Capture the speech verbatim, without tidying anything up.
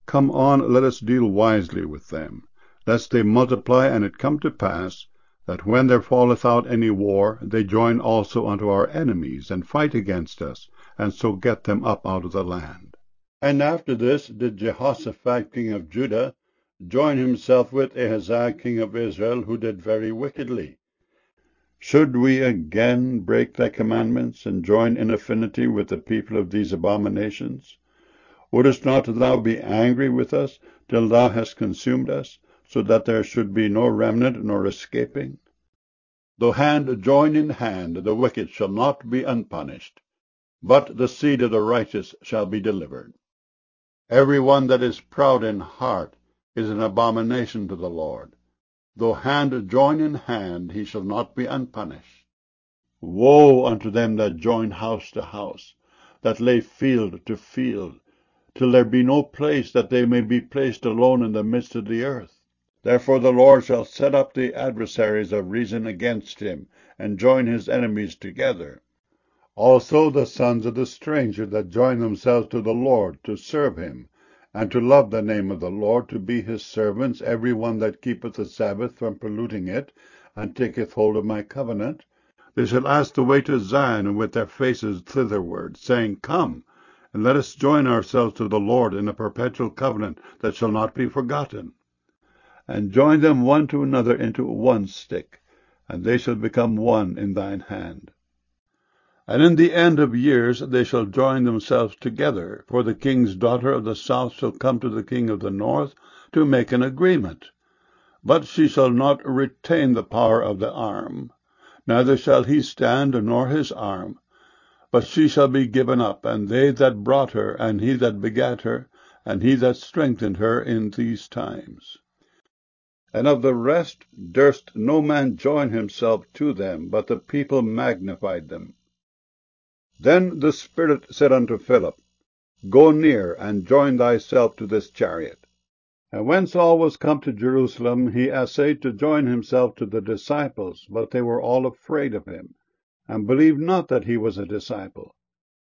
Come on, let us deal wisely with them, lest they multiply, and it come to pass, that when there falleth out any war, they join also unto our enemies, and fight against us, and so get them up out of the land. And after this did Jehoshaphat king of Judah join himself with Ahaziah king of Israel, who did very wickedly. Should we again break thy commandments, and join in affinity with the people of these abominations? Wouldest not thou be angry with us till thou hast consumed us, so that there should be no remnant nor escaping? Though hand join in hand, the wicked shall not be unpunished, but the seed of the righteous shall be delivered. Every one that is proud in heart is an abomination to the Lord. Though hand join in hand, he shall not be unpunished. Woe unto them that join house to house, that lay field to field, till there be no place that they may be placed alone in the midst of the earth. Therefore the Lord shall set up the adversaries of reason against him, and join his enemies together. Also the sons of the stranger that join themselves to the Lord, to serve him, and to love the name of the Lord, to be his servants, every one that keepeth the Sabbath from polluting it, and taketh hold of my covenant, they shall ask the way to Zion with their faces thitherward, saying, Come, and let us join ourselves to the Lord in a perpetual covenant that shall not be forgotten. And join them one to another into one stick, and they shall become one in thine hand. And in the end of years they shall join themselves together, for the king's daughter of the south shall come to the king of the north to make an agreement. But she shall not retain the power of the arm, neither shall he stand nor his arm, but she shall be given up, and they that brought her, and he that begat her, and he that strengthened her in these times. And of the rest durst no man join himself to them, but the people magnified them. Then the Spirit said unto Philip, Go near, and join thyself to this chariot. And when Saul was come to Jerusalem, he essayed to join himself to the disciples, but they were all afraid of him, and believed not that he was a disciple.